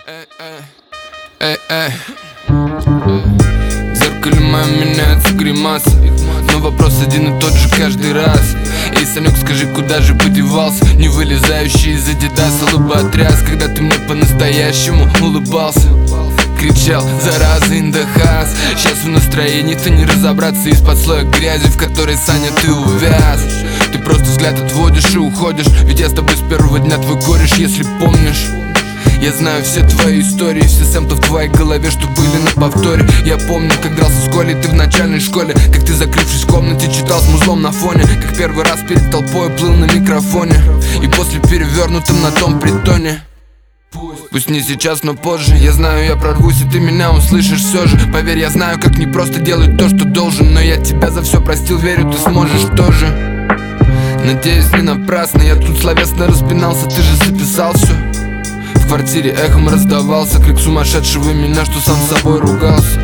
В зеркале моем меняется гримаса, но вопрос один и тот же каждый раз. Эй, Санек, скажи, куда же подевался? Не вылезающий из Адидаса лоботряс, когда ты мне по-настоящему улыбался. Кричал, зараза, индахас. Сейчас в настроении-то не разобраться из-под слоя грязи, в которой, Саня, ты увяз. Ты просто взгляд отводишь и уходишь, ведь я с тобой с первого дня твой кореш, если помнишь. Я знаю все твои истории, все сэмплы в твоей голове, что были на повторе. Я помню, как дрался с Колей ты в начальной школе, как ты, закрывшись в комнате, читал с музлом на фоне, как первый раз перед толпой плыл на микрофоне, и после перевернутым на том притоне. Пусть не сейчас, но позже. Я знаю, я прорвусь, и ты меня услышишь все же. Поверь, я знаю, как не просто делать то, что должен, но я тебя за все простил, верю, ты сможешь тоже. Надеюсь, не напрасно, я тут словесно распинался, ты же записал все. В квартире эхом раздавался крик сумасшедшего меня, что сам с собой ругался.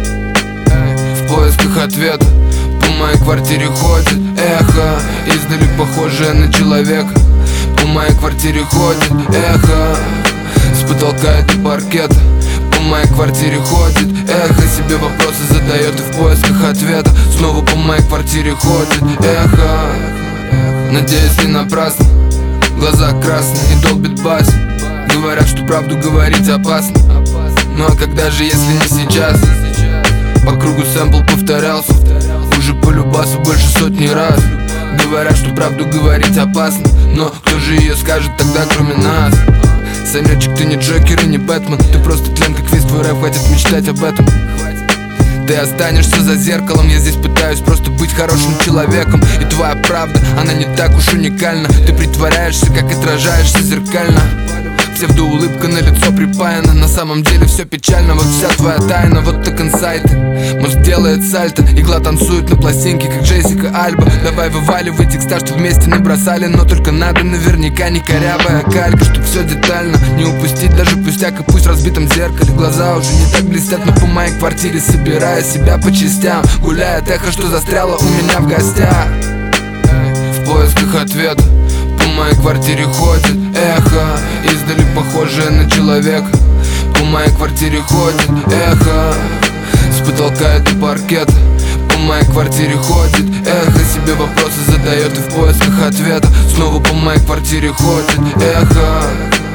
В поисках ответа по моей квартире ходит эхо, издали похожее на человека. По моей квартире ходит эхо, с потолка это паркет. По моей квартире ходит эхо, себе вопросы задает и в поисках ответа. Снова по моей квартире ходит эхо. Надеюсь, не напрасно, глаза красные и долбит бас. Говорят, что правду говорить опасно, ну а когда же, если не сейчас? По кругу сэмпл повторялся, уже по любасу больше сотни раз. Говорят, что правду говорить опасно, но кто же ее скажет тогда, кроме нас? Санечек, ты не Джокер и не Бэтмен, ты просто тлен, как весь твой рэп, хватит мечтать об этом. Ты останешься за зеркалом, я здесь пытаюсь просто быть хорошим человеком. И твоя правда, она не так уж уникальна. Ты притворяешься, как отражаешься зеркально. Псевдоулыбка на лицо припаяна, на самом деле все печально. Вот вся твоя тайна, вот так инсайты. Мозг делает сальто, игла танцует на пластинке, как Джессика Альба. Давай вываливай текста, что вместе набросали, но только надо наверняка не корявая калька, чтоб все детально не упустить даже пустяк. И пусть в разбитом зеркале глаза уже не так блестят, но по моей квартире, собирая себя по частям, гуляет эхо, что застряло у меня в гостях. В поисках ответа по моей квартире ходит эхо, издали похожее на человека. По моей квартире ходит эхо, с потолка это паркет. По моей квартире ходит эхо, себе вопросы задает и в поисках ответа. Снова по моей квартире ходит эхо.